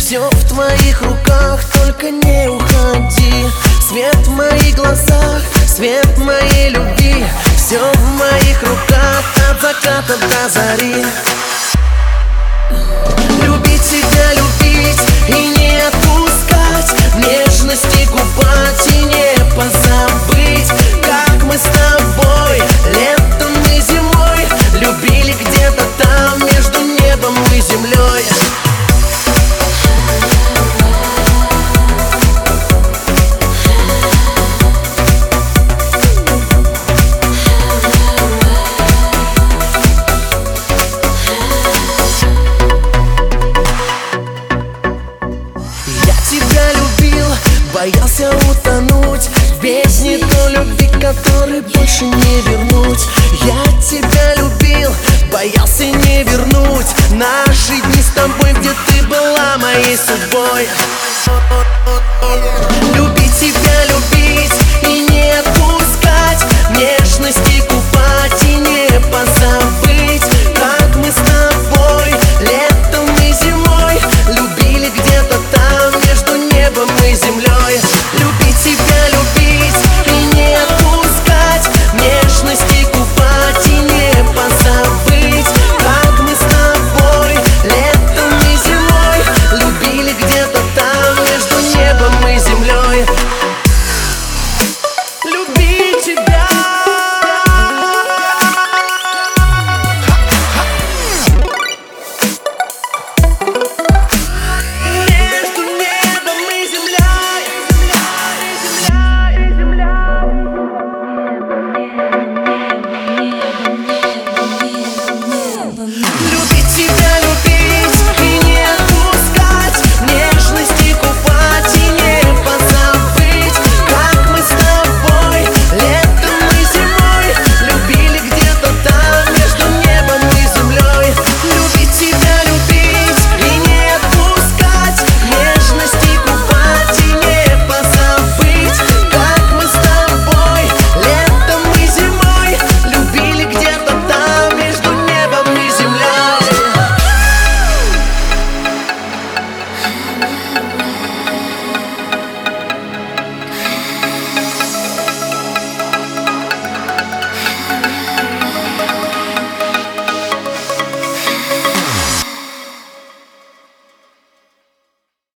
Все в твоих руках, только не уходи. Свет в моих глазах, свет моей любви. Все в моих руках, от заката до зари. Любить тебя, любить и не отпускать, в нежности купать и не позабыть. Как мы с тобой летом и зимой любили где-то там, между небом и землей. Тебя любил, боялся утонуть в бездне той любви, которой больше не вернуть. Я тебя любил, боялся не вернуть наши дни с тобой, где ты была моей судьбой.